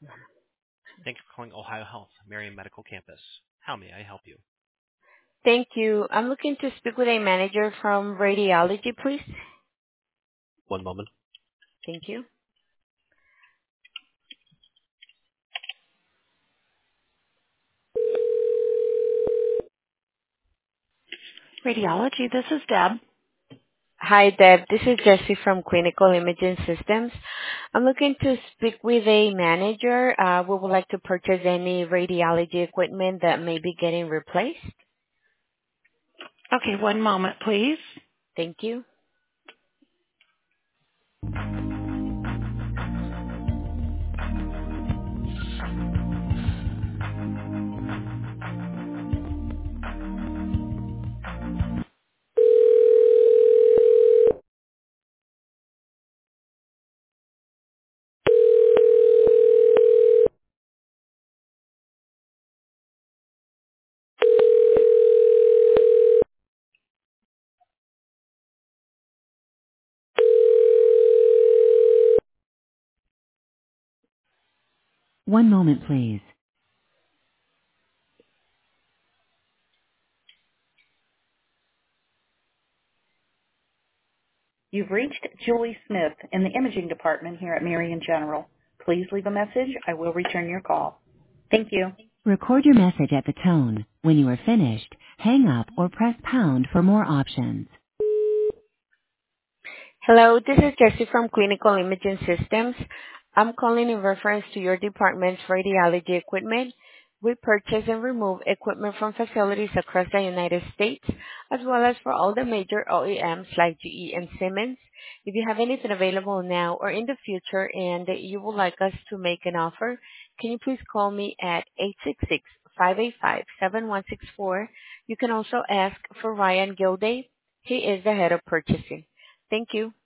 Thank you for calling Ohio Health, Marion Medical Campus. How may I help you? Thank you. I'm looking to speak with a manager from radiology, please. One moment. Thank you. Radiology, this is Deb. Hi, Deb. This is Jessie from Clinical Imaging Systems. I'm looking to speak with a manager. We would like to purchase any radiology equipment that may be getting replaced. Okay, one moment, please. Thank you. One moment, please. You've reached Julie Smith in the imaging department here at Marion General. Please leave a message. I will return your call. Thank you. Record your message at the tone. When you are finished, hang up or press pound for more options. Hello, this is Jessie from Clinical Imaging Systems. I'm calling in reference to your department's radiology equipment. We purchase and remove equipment from facilities across the United States, as well as for all the major OEMs like GE and Siemens. If you have anything available now or in the future and you would like us to make an offer, can you please call me at 866-585-7164. You can also ask for Ryan Gilday. He is the head of purchasing. Thank you.